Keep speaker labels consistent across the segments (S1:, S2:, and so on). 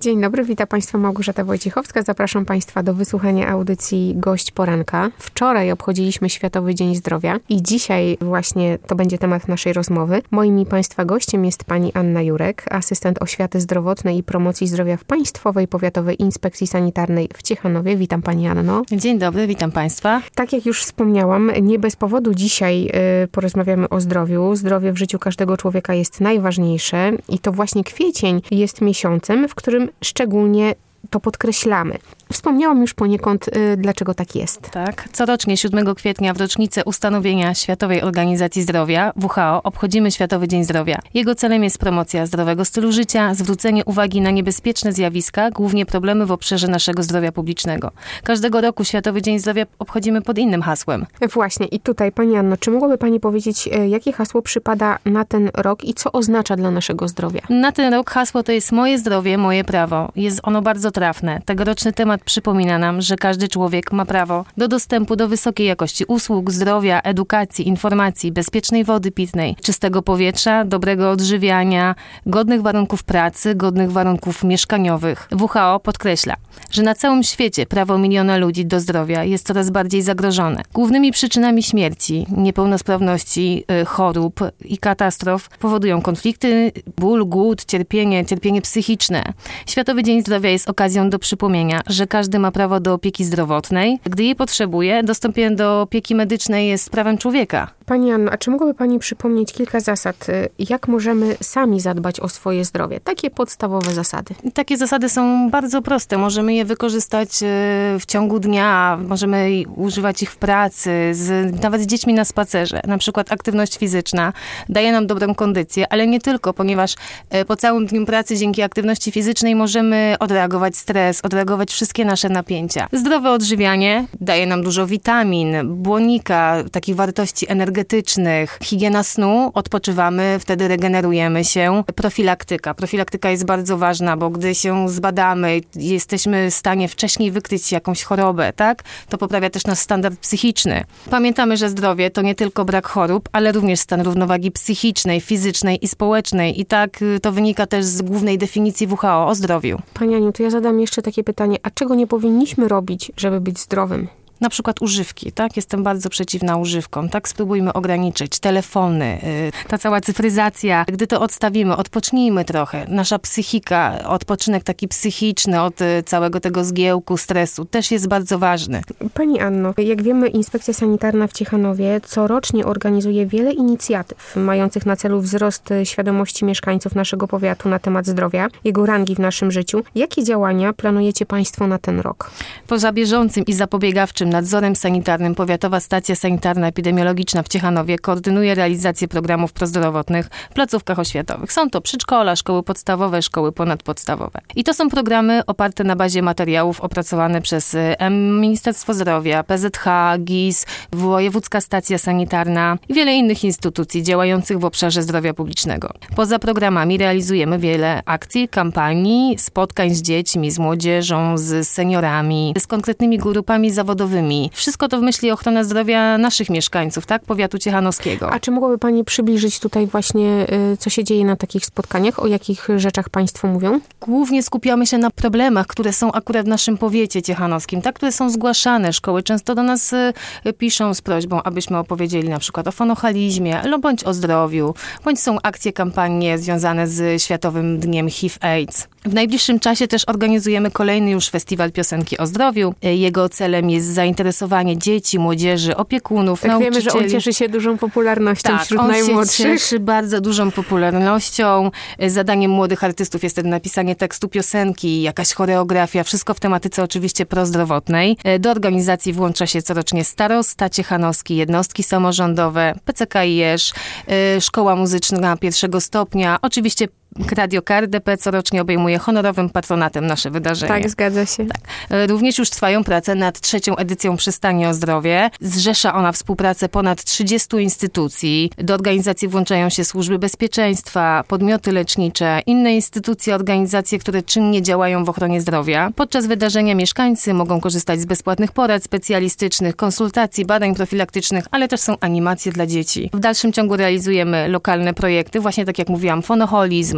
S1: Dzień dobry, witam Państwa Małgorzata Wojciechowska. Zapraszam Państwa do wysłuchania audycji Gość Poranka. Wczoraj obchodziliśmy Światowy Dzień Zdrowia i dzisiaj właśnie to będzie temat naszej rozmowy. Moim i Państwa gościem jest pani Anna Jurek, asystent oświaty zdrowotnej i promocji zdrowia w Państwowej Powiatowej Inspekcji Sanitarnej w Ciechanowie. Witam Pani Anno.
S2: Dzień dobry, witam Państwa.
S1: Tak jak już wspomniałam, nie bez powodu dzisiaj porozmawiamy o zdrowiu. Zdrowie w życiu każdego człowieka jest najważniejsze i to właśnie kwiecień jest miesiącem, w którym szczególnie to podkreślamy. Wspomniałam już poniekąd, dlaczego tak jest.
S2: Tak. Corocznie 7 kwietnia w rocznicę ustanowienia Światowej Organizacji Zdrowia, WHO, obchodzimy Światowy Dzień Zdrowia. Jego celem jest promocja zdrowego stylu życia, zwrócenie uwagi na niebezpieczne zjawiska, głównie problemy w obszarze naszego zdrowia publicznego. Każdego roku Światowy Dzień Zdrowia obchodzimy pod innym hasłem.
S1: Właśnie i tutaj, Pani Anno, czy mogłaby Pani powiedzieć, jakie hasło przypada na ten rok i co oznacza dla naszego zdrowia?
S2: Na ten rok hasło to jest moje zdrowie, moje prawo. Jest ono bardzo trafne. Tegoroczny temat przypomina nam, że każdy człowiek ma prawo do dostępu do wysokiej jakości usług, zdrowia, edukacji, informacji, bezpiecznej wody pitnej, czystego powietrza, dobrego odżywiania, godnych warunków pracy, godnych warunków mieszkaniowych. WHO podkreśla, że na całym świecie prawo miliona ludzi do zdrowia jest coraz bardziej zagrożone. Głównymi przyczynami śmierci, niepełnosprawności, chorób i katastrof powodują konflikty, ból, głód, cierpienie psychiczne. Światowy Dzień Zdrowia jest okazją do przypomnienia, że każdy ma prawo do opieki zdrowotnej. Gdy jej potrzebuje, dostęp do opieki medycznej jest prawem człowieka.
S1: Pani Anno, a czy mogłaby Pani przypomnieć kilka zasad, jak możemy sami zadbać o swoje zdrowie? Takie podstawowe zasady.
S2: Takie zasady są bardzo proste. Możemy je wykorzystać w ciągu dnia, możemy używać ich w pracy, nawet z dziećmi na spacerze. Na przykład aktywność fizyczna daje nam dobrą kondycję, ale nie tylko, ponieważ po całym dniu pracy dzięki aktywności fizycznej możemy odreagować stres, odreagować wszystkie nasze napięcia. Zdrowe odżywianie daje nam dużo witamin, błonnika, takich wartości energetycznych. Higiena snu, odpoczywamy, wtedy regenerujemy się. Profilaktyka jest bardzo ważna, bo gdy się zbadamy, jesteśmy w stanie wcześniej wykryć jakąś chorobę, tak? To poprawia też nasz standard psychiczny. Pamiętamy, że zdrowie to nie tylko brak chorób, ale również stan równowagi psychicznej, fizycznej i społecznej. I tak to wynika też z głównej definicji WHO o zdrowiu.
S1: Pani Aniu, to ja zadam jeszcze takie pytanie, a czego nie powinniśmy robić, żeby być zdrowym?
S2: Na przykład używki, tak? Jestem bardzo przeciwna używkom, tak? Spróbujmy ograniczyć. Telefony, ta cała cyfryzacja. Gdy to odstawimy, odpocznijmy trochę. Nasza psychika, odpoczynek taki psychiczny od całego tego zgiełku, stresu też jest bardzo ważny.
S1: Pani Anno, jak wiemy, Inspekcja Sanitarna w Ciechanowie corocznie organizuje wiele inicjatyw mających na celu wzrost świadomości mieszkańców naszego powiatu na temat zdrowia, jego rangi w naszym życiu. Jakie działania planujecie Państwo na ten rok?
S2: Poza bieżącym i zapobiegawczym nadzorem sanitarnym Powiatowa Stacja Sanitarna Epidemiologiczna w Ciechanowie koordynuje realizację programów prozdrowotnych w placówkach oświatowych. Są to przedszkola, szkoły podstawowe, szkoły ponadpodstawowe. I to są programy oparte na bazie materiałów opracowane przez Ministerstwo Zdrowia, PZH, GIS, Wojewódzka Stacja Sanitarna i wiele innych instytucji działających w obszarze zdrowia publicznego. Poza programami realizujemy wiele akcji, kampanii, spotkań z dziećmi, z młodzieżą, z seniorami, z konkretnymi grupami zawodowymi. Wszystko to w myśli ochrony zdrowia naszych mieszkańców, tak? Powiatu ciechanowskiego.
S1: A czy mogłaby Pani przybliżyć tutaj właśnie, co się dzieje na takich spotkaniach? O jakich rzeczach Państwo mówią?
S2: Głównie skupiamy się na problemach, które są akurat w naszym powiecie ciechanowskim, tak? Które są zgłaszane. Szkoły często do nas piszą z prośbą, abyśmy opowiedzieli na przykład o fonochalizmie, bądź o zdrowiu, bądź są akcje, kampanie związane z Światowym Dniem HIV/AIDS. W najbliższym czasie też organizujemy kolejny już festiwal piosenki o zdrowiu. Jego celem jest zainteresowanie dzieci, młodzieży, opiekunów,
S1: tak, nauczycieli. Wiemy, że on cieszy się dużą popularnością wśród najmłodszych.
S2: On się cieszy bardzo dużą popularnością. Zadaniem młodych artystów jest wtedy napisanie tekstu piosenki, jakaś choreografia, wszystko w tematyce oczywiście prozdrowotnej. Do organizacji włącza się corocznie starosta ciechanowski, jednostki samorządowe, PCK-IiŚ, Szkoła Muzyczna pierwszego stopnia, oczywiście Radio KRDP corocznie obejmuje honorowym patronatem nasze wydarzenie.
S1: Tak, zgadza się.
S2: Tak. Również już trwają prace nad 3. edycją Przystani o zdrowie. Zrzesza ona współpracę ponad 30 instytucji. Do organizacji włączają się służby bezpieczeństwa, podmioty lecznicze, inne instytucje, organizacje, które czynnie działają w ochronie zdrowia. Podczas wydarzenia mieszkańcy mogą korzystać z bezpłatnych porad specjalistycznych, konsultacji, badań profilaktycznych, ale też są animacje dla dzieci. W dalszym ciągu realizujemy lokalne projekty, właśnie tak jak mówiłam, fonoholizm,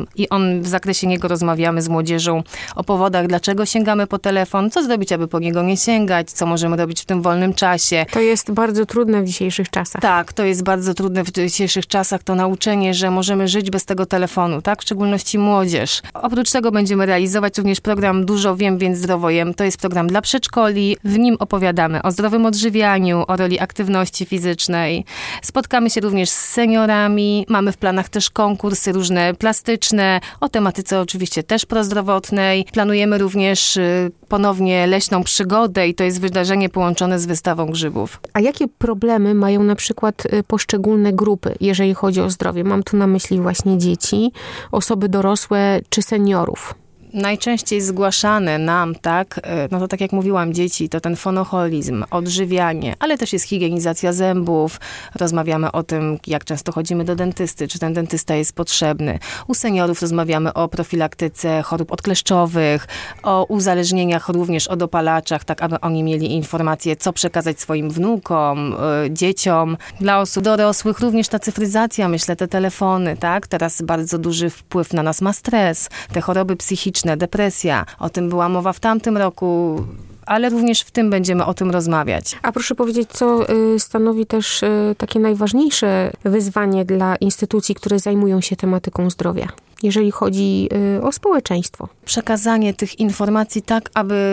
S2: program i w zakresie niego rozmawiamy z młodzieżą o powodach, dlaczego sięgamy po telefon, co zrobić, aby po niego nie sięgać, co możemy robić w tym wolnym czasie.
S1: To jest bardzo trudne w dzisiejszych czasach.
S2: Tak, to jest bardzo trudne w dzisiejszych czasach, to nauczenie, że możemy żyć bez tego telefonu, tak? W szczególności młodzież. Oprócz tego będziemy realizować również program Dużo Wiem, więc Zdrowo Jem. To jest program dla przedszkoli. W nim opowiadamy o zdrowym odżywianiu, o roli aktywności fizycznej. Spotkamy się również z seniorami. Mamy w planach też konkursy różne plastyczne, o tematyce oczywiście też prozdrowotnej. Planujemy również ponownie leśną przygodę i to jest wydarzenie połączone z wystawą grzybów.
S1: A jakie problemy mają na przykład poszczególne grupy, jeżeli chodzi o zdrowie? Mam tu na myśli właśnie dzieci, osoby dorosłe czy seniorów.
S2: Najczęściej zgłaszane nam, tak, no to tak jak mówiłam, dzieci, to ten fonoholizm, odżywianie, ale też jest higienizacja zębów. Rozmawiamy o tym, jak często chodzimy do dentysty, czy ten dentysta jest potrzebny. U seniorów rozmawiamy o profilaktyce chorób odkleszczowych, o uzależnieniach również, o dopalaczach, tak aby oni mieli informacje, co przekazać swoim wnukom, dzieciom. Dla osób dorosłych również ta cyfryzacja, myślę, te telefony, tak. Teraz bardzo duży wpływ na nas ma stres, te choroby psychiczne, depresja. O tym była mowa w tamtym roku, ale również w tym będziemy o tym rozmawiać.
S1: A proszę powiedzieć, co stanowi też takie najważniejsze wyzwanie dla instytucji, które zajmują się tematyką zdrowia, jeżeli chodzi o społeczeństwo?
S2: Przekazanie tych informacji tak,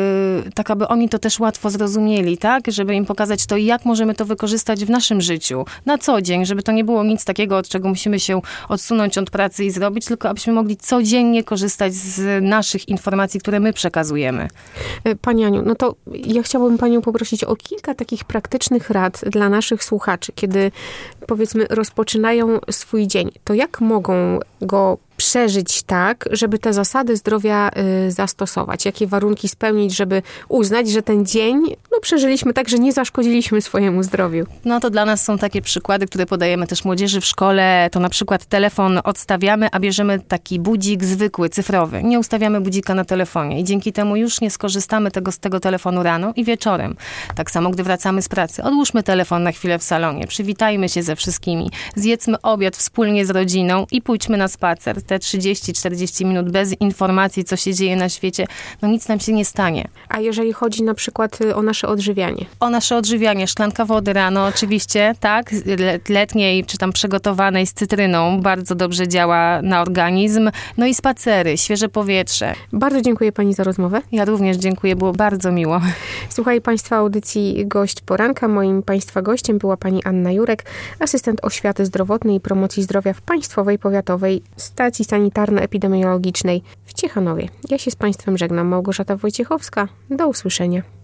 S2: aby oni to też łatwo zrozumieli, tak? Żeby im pokazać to, jak możemy to wykorzystać w naszym życiu, na co dzień, żeby to nie było nic takiego, od czego musimy się odsunąć od pracy i zrobić, tylko abyśmy mogli codziennie korzystać z naszych informacji, które my przekazujemy.
S1: Pani Aniu, no to ja chciałabym Panią poprosić o kilka takich praktycznych rad dla naszych słuchaczy, kiedy powiedzmy rozpoczynają swój dzień. To jak mogą go przeżyć tak, żeby te zasady zdrowia zastosować? Jakie warunki spełnić, żeby uznać, że ten dzień przeżyliśmy tak, że nie zaszkodziliśmy swojemu zdrowiu?
S2: No to dla nas są takie przykłady, które podajemy też młodzieży w szkole. To na przykład telefon odstawiamy, a bierzemy taki budzik zwykły, cyfrowy. Nie ustawiamy budzika na telefonie i dzięki temu już nie skorzystamy z tego telefonu rano i wieczorem. Tak samo, gdy wracamy z pracy. Odłóżmy telefon na chwilę w salonie, przywitajmy się ze wszystkimi, zjedzmy obiad wspólnie z rodziną i pójdźmy na spacer. Te 30-40 minut bez informacji, co się dzieje na świecie, no nic nam się nie stanie.
S1: A jeżeli chodzi na przykład o nasze odżywianie?
S2: O nasze odżywianie, szklanka wody rano oczywiście, tak, letniej czy tam przygotowanej z cytryną, bardzo dobrze działa na organizm. No i spacery, świeże powietrze.
S1: Bardzo dziękuję Pani za rozmowę.
S2: Ja również dziękuję, było bardzo miło.
S1: Słuchaj Państwa audycji Gość Poranka. Moim Państwa gościem była Pani Anna Jurek, asystent oświaty zdrowotnej i promocji zdrowia w Państwowej Powiatowej Stacji Sanitarno-Epidemiologicznej w Ciechanowie. Ja się z Państwem żegnam. Małgorzata Wojciechowska. Do usłyszenia.